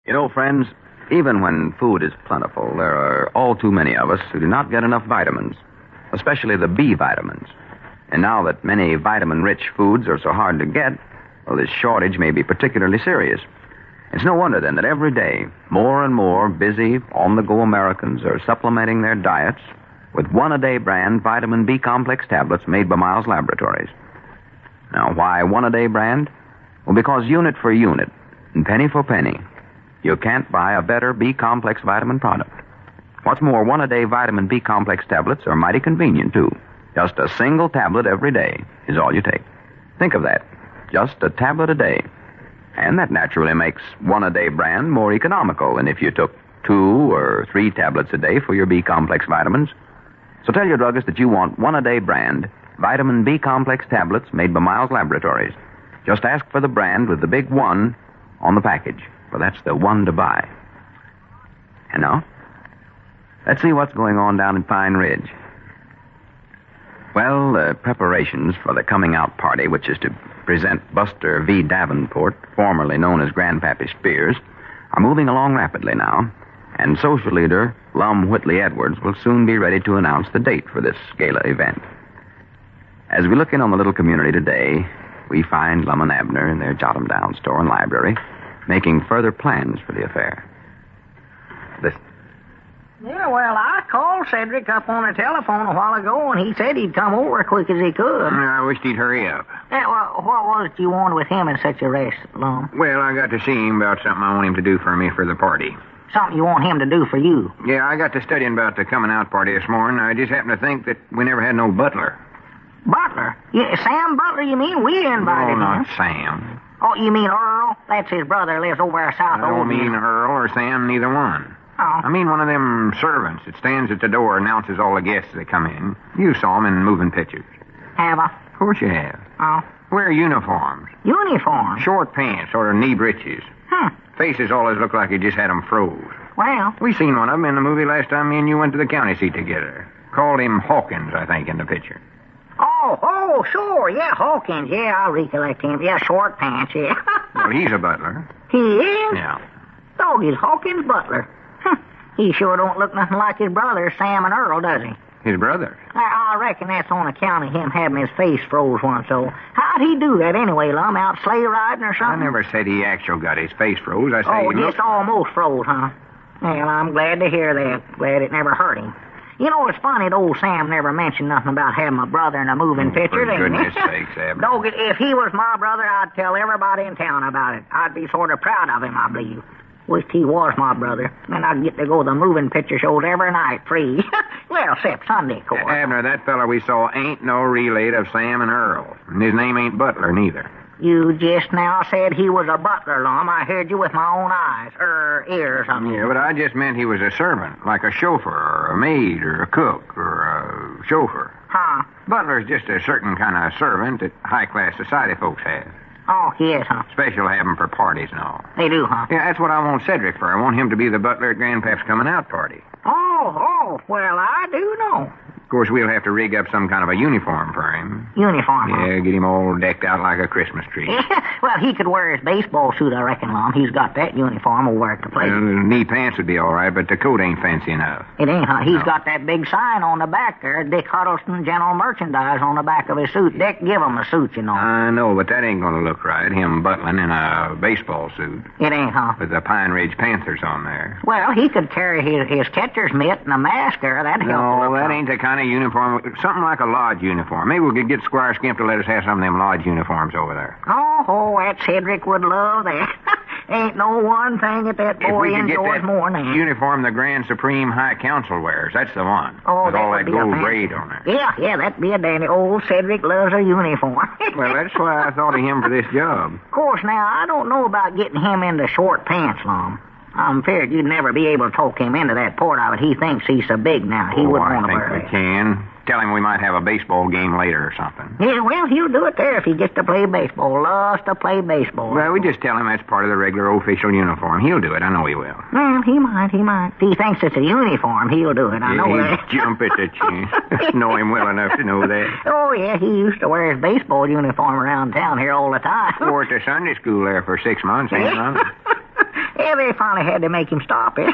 You know, friends, even when food is plentiful, there are all too many of us who do not get enough vitamins, especially the B vitamins. And now that many vitamin-rich foods are so hard to get, well, this shortage may be particularly serious. It's no wonder, then, that every day, more and more busy, on-the-go Americans are supplementing their diets with one-a-day brand vitamin B complex tablets made by Miles Laboratories. Now, why one-a-day brand? Well, because unit for unit and penny for penny, you can't buy a better B complex vitamin product. What's more, one-a-day vitamin B complex tablets are mighty convenient, too. Just a single tablet every day is all you take. Think of that. Just a tablet a day. And that naturally makes one-a-day brand more economical than if you took 2 or 3 tablets a day for your B complex vitamins. So tell your druggist that you want one-a-day brand vitamin B complex tablets made by Miles Laboratories. Just ask for the brand with the big 1 on the package, for that's the one to buy. And now, let's see what's going on down in Pine Ridge. Well, the preparations for the coming out party, which is to present Buster V. Davenport, formerly known as Grandpappy Spears, are moving along rapidly now, and social leader Lum Whitley Edwards will soon be ready to announce the date for this gala event. As we look in on the little community today, we find Lum and Abner in their jot-em-down store and library, making further plans for the affair. Listen. Yeah, well, I called Cedric up on the telephone a while ago, and he said he'd come over as quick as he could. I wished he'd hurry up. Yeah, well, what was it you wanted with him in such a rush, Lum? Well, I got to see him about something I want him to do for me for the party. Something you want him to do for you? Yeah, I got to studying about the coming out party this morning. I just happened to think that we never had no butler. Butler? Yeah, Sam Butler, you mean? We invited him. not Sam. Oh, you mean Earl? That's his brother, lives over south. I don't mean Earl or Sam, neither one. Oh. I mean one of them servants that stands at the door and announces all the guests that come in. You saw him in moving pictures. Have I? Of course you have. Oh. Wear uniforms. Uniform? Short pants, sort of knee breeches. Faces always look like you just had them froze. Well. We seen one of them in the movie last time me and you went to the county seat together. Called him Hawkins, I think, in the picture. Oh, sure. Yeah, Hawkins. Yeah, I recollect him. Yeah, short pants, yeah. Well, he's a butler. He is? Yeah. Doggy's Hawkins Butler. He sure don't look nothing like his brothers, Sam and Earl, does he? His brother? I reckon that's on account of him having his face froze once. So how'd he do that anyway, Lum? Out sleigh riding or something? I never said he actually got his face froze. I said just almost froze, huh? Well, I'm glad to hear that. Glad it never hurt him. You know, it's funny that old Sam never mentioned nothing about having a brother in a moving picture, for goodness sakes, Abner. Dog, if he was my brother, I'd tell everybody in town about it. I'd be sort of proud of him, I believe. Wished he was my brother. Then I'd get to go to the moving picture shows every night free. Well, except Sunday, of course. Abner, that fella we saw ain't no relate of Sam and Earl. And his name ain't Butler, neither. You just now said he was a butler, Lum. I heard you with my own eyes. Ears, I mean. Yeah, but I just meant he was a servant, like a chauffeur or a maid or a cook or a chauffeur. Huh? Butler's just a certain kind of servant that high-class society folks have. Oh, yes, huh? Special have 'em for parties and all. They do, huh? Yeah, that's what I want Cedric for. I want him to be the butler at Grandpap's coming out party. Oh, well, I do know. Of course, we'll have to rig up some kind of a uniform for him. Uniform, huh? Yeah, get him all decked out like a Christmas tree. Well, he could wear his baseball suit, I reckon, Lum. He's got that uniform over at the place. Knee pants would be all right, but the coat ain't fancy enough. It ain't, huh? He's got that big sign on the back there, Dick Huddleston General Merchandise, on the back of his suit. Dick, give him a suit, you know. I know, but that ain't going to look right, him butling in a baseball suit. It ain't, huh? With the Pine Ridge Panthers on there. Well, he could carry his catcher's mitt and a mask there. That'd help. No, that ain't the kind of uniform. Something like a lodge uniform. Maybe we could get Squire Skimp to let us have some of them lodge uniforms over there. Oh, that Cedric would love that. Ain't no one thing that boy enjoys more than that. Uniform the Grand Supreme High Council wears. That's the one. Oh, with that all would that be gold a braid on it. Yeah, that'd be a dandy. Old Cedric loves a uniform. Well, that's why I thought of him for this job. Of course, now, I don't know about getting him into short pants, Lum. I'm feared you'd never be able to talk him into that port of it. He thinks he's so big now. He wouldn't want to wear it. I think we can. Tell him we might have a baseball game later or something. Yeah, well, he'll do it there if he gets to play baseball. Loves to play baseball. Well, we just tell him that's part of the regular official uniform. He'll do it. I know he will. Well, he might. If he thinks it's a uniform, he'll do it. I know that. He'd jump at the chance. Know him well enough to know that. Oh, yeah, he used to wear his baseball uniform around town here all the time. Wore it to Sunday school there for 6 months, ain't it? Yeah, they finally had to make him stop it.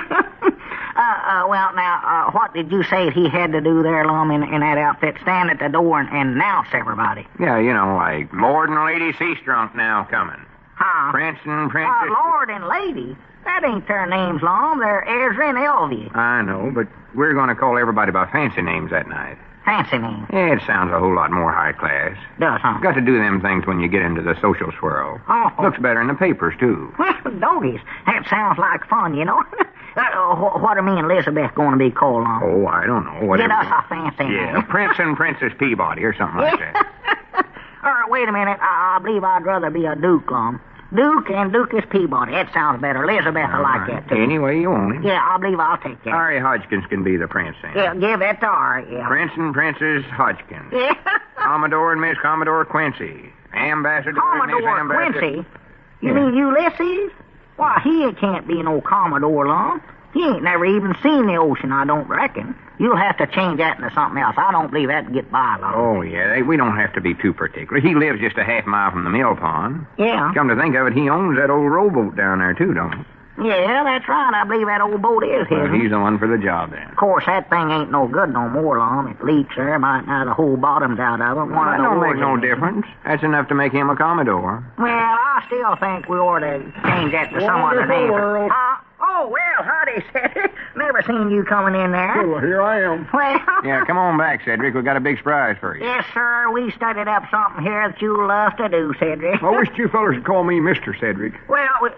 Well, now, what did you say he had to do there, Lum, in that outfit? Stand at the door and announce everybody. Yeah, like Lord and Lady Seastrunk now coming. Huh? Prince and Princess. Lord and Lady? That ain't their names, Lum. They're Ezra and Elvie. I know, but we're going to call everybody by fancy names that night. Fancy names. Yeah, it sounds a whole lot more high class. Does, huh? Got to do them things when you get into the social swirl. Oh. Looks better in the papers, too. Well, doggies, that sounds like fun, you know. What are me and Elizabeth going to be called, Lum? Oh, I don't know. Whatever. Get us a fancy name. Yeah, Prince and Princess Peabody or something like that. Wait a minute. I believe I'd rather be a Duke, Lum. Duke and Duchess Peabody. That sounds better. Elizabeth will like that, too. Any way you want it. Yeah, I believe I'll take that. Ari Hodgkins can be the prince, then. Yeah, give that to Ari, yeah. Prince and Princess Hodgkins. Yeah. Commodore and Miss Commodore Quincy. Ambassador and Miss Commodore Ambassador. Quincy? You mean Ulysses? Why, he can't be no Commodore, Lum. He ain't never even seen the ocean, I don't reckon. You'll have to change that into something else. I don't believe that'd get by, Lum. Oh, yeah, we don't have to be too particular. He lives just a half mile from the mill pond. Yeah. Come to think of it, he owns that old rowboat down there, too, don't he? Yeah, that's right. I believe that old boat is his. Well, he's the one for the job, then. Of course, that thing ain't no good no more, Lum. It leaks there. Might now the whole bottom's out of it. Well, that don't make no difference. That's enough to make him a Commodore. Well, I still think we ought to change that to some other name. Oh, well, howdy, Cedric. Never seen you coming in there. Well, here I am. Well... Yeah, come on back, Cedric. We got a big surprise for you. Yes, sir. We studied up something here that you love to do, Cedric. I wish you fellas would call me Mr. Cedric. Well,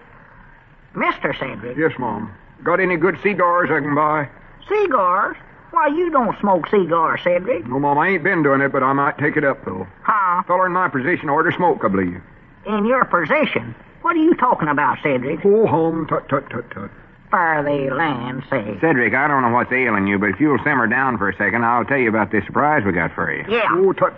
Mr. Cedric. Yes, Mom. Got any good cigars I can buy? Cigars? Why, you don't smoke cigars, Cedric. No, Mom, I ain't been doing it, but I might take it up, though. Huh? Feller in my position ought to smoke, I believe. In your position? What are you talking about, Cedric? Oh, home, tut. For the land's sake. Cedric, I don't know what's ailing you, but if you'll simmer down for a second, I'll tell you about this surprise we got for you. Yeah. Oh, tut.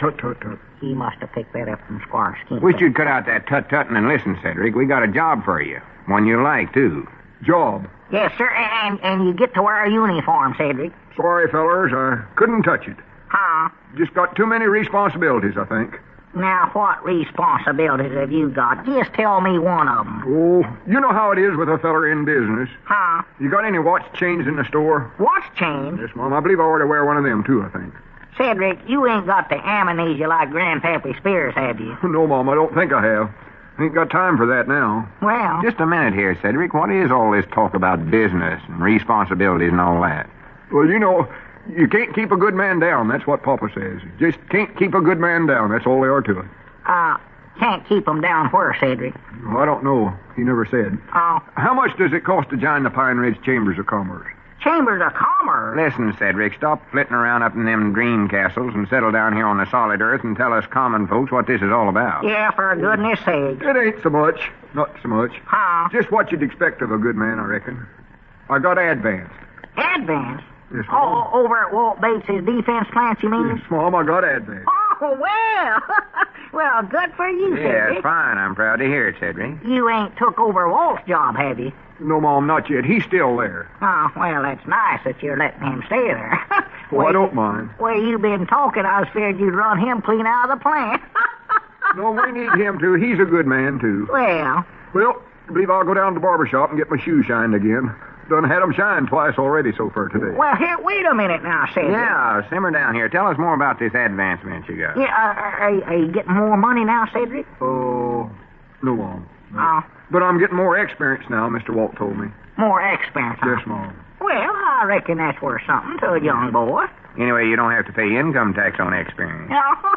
He must have picked that up from Squire Skin. Wish you'd cut out that tut-tutting and listen, Cedric. We got a job for you. One you like, too. Job. Yes, sir, and you get to wear a uniform, Cedric. Sorry, fellers, I couldn't touch it. Huh? Just got too many responsibilities, I think. Now, what responsibilities have you got? Just tell me one of them. Oh, you know how it is with a feller in business. Huh? You got any watch chains in the store? Watch chain? Yes, Mom. I believe I ought to wear one of them, too, I think. Cedric, you ain't got the amnesia like Grandpappy Spears, have you? No, Mom, I don't think I have. Ain't got time for that now. Well... Just a minute here, Cedric. What is all this talk about business and responsibilities and all that? Well, you know, you can't keep a good man down. That's what Papa says. You just can't keep a good man down. That's all there are to it. Can't keep him down where, Cedric? Well, I don't know. He never said. Oh. How much does it cost to join the Pine Ridge Chambers of Commerce? Chambers of Commerce? Listen, Cedric, stop flitting around up in them dream castles and settle down here on the solid earth and tell us common folks what this is all about. Yeah, for goodness sake. It ain't so much. Not so much. Huh? Just what you'd expect of a good man, I reckon. I got advanced. Advance? Yes, Mom. Oh, over at Walt Bates's defense plant, you mean? Yes, Mom, I got advanced. Oh, well. Well, good for you, Yeah, Cedric. fine. I'm proud to hear it, Cedric. You ain't took over Walt's job, have you? No, Mom, not yet. He's still there. Oh, well, that's nice that you're letting him stay there. Well, I don't mind. Where you been talking, I was feared you'd run him clean out of the plant. No, we need him, too. He's a good man, too. Well, I believe I'll go down to the barber shop and get my shoes shined again. Done had them shined twice already so far today. well, here, wait a minute now, Cedric. Yeah, simmer down here. Tell us more about this advancement you got. Yeah, are you getting more money now, Cedric? Oh, no, Mom. No. Oh, But I'm getting more experience now, Mr. Walt told me. more experience, huh? Yes, Mom. Well, I reckon that's worth something to a young boy. Anyway, you don't have to pay income tax on experience.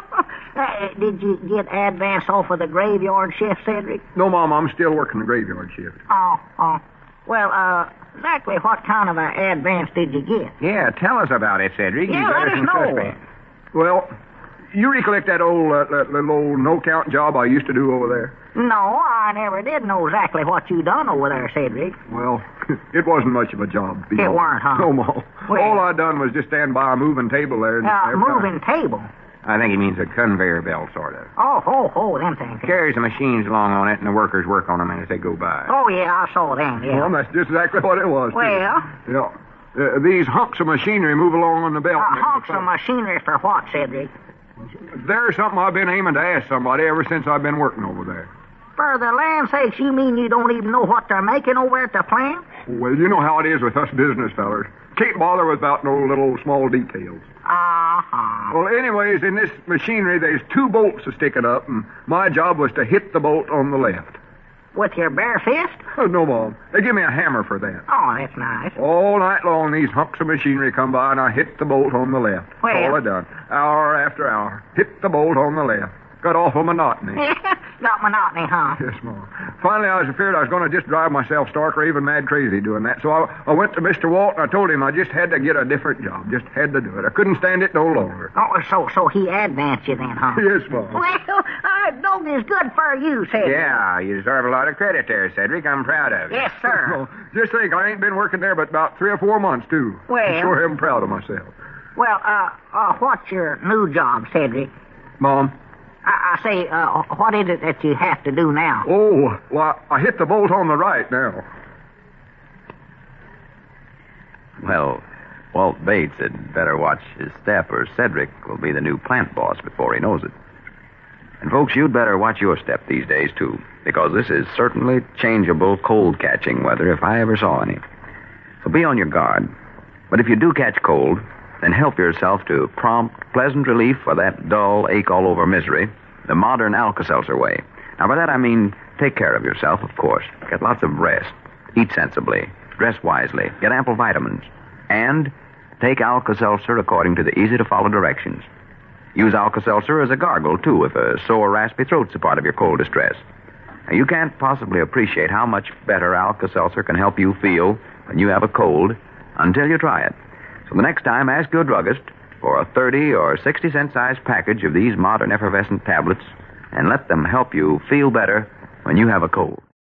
Did you get advance off of the graveyard shift, Cedric? No, Mom, I'm still working the graveyard shift. Oh. Well, exactly what kind of an advance did you get? Yeah, tell us about it, Cedric. Yeah, You got let us us in know. suspense. Well, you recollect that old little old no-count job I used to do over there? No, I never did know exactly what you done over there, Cedric. Well, it wasn't much of a job. It weren't, huh? No, Mom. Well- All I done was just stand by a moving table there. And every time- Moving table. I think he means a conveyor belt, sort of. Oh, them things. Carries the machines along on it, and the workers work on them as they go by. Oh, yeah, I saw them, yeah. Well, that's just exactly what it was. too. Well, Yeah. These hunks of machinery move along on the belt. hunks of machinery for what, Cedric? There's something I've been aiming to ask somebody ever since I've been working over there. For the land sakes, you mean you don't even know what they're making over at the plant? Well, you know how it is with us business fellers. Can't bother about no little small details. Uh-huh. Well, anyways, in this machinery, there's 2 bolts to stick it up, and my job was to hit the bolt on the left. With your bare fist? Oh, no, Mom. They give me a hammer for that. Oh, that's nice. All night long, these hunks of machinery come by, and I hit the bolt on the left. Well. All I done. Hour after hour. Hit the bolt on the left. Got awful monotony. Got monotony, huh? Yes, Mom. Finally, I was afraid I was going to just drive myself stark raving mad crazy doing that. So I went to Mr. Walton. I told him I just had to get a different job. Just had to do it. I couldn't stand it no longer. Oh, so he advanced you then, huh? Yes, Mom. Well, dog is good for you, Cedric. Yeah, you deserve a lot of credit there, Cedric. I'm proud of you. Yes, sir. Oh, just think, I ain't been working there but about 3 or 4 months, too. Well. I sure am proud of myself. Well, what's your new job, Cedric? Mom? I say, what is it that you have to do now? Oh, well, I hit the bolt on the right now. Well, Walt Bates had better watch his step, or Cedric will be the new plant boss before he knows it. And folks, you'd better watch your step these days, too, because this is certainly changeable cold-catching weather if I ever saw any. So be on your guard. But if you do catch cold, then help yourself to prompt, pleasant relief for that dull, ache-all-over misery the modern Alka-Seltzer way. Now, by that I mean take care of yourself, of course. Get lots of rest. Eat sensibly. Dress wisely. Get ample vitamins. And take Alka-Seltzer according to the easy-to-follow directions. Use Alka-Seltzer as a gargle, too, if a sore, raspy throat's a part of your cold distress. Now, you can't possibly appreciate how much better Alka-Seltzer can help you feel when you have a cold until you try it. So the next time, ask your druggist for a 30 or 60-cent size package of these modern effervescent tablets and let them help you feel better when you have a cold.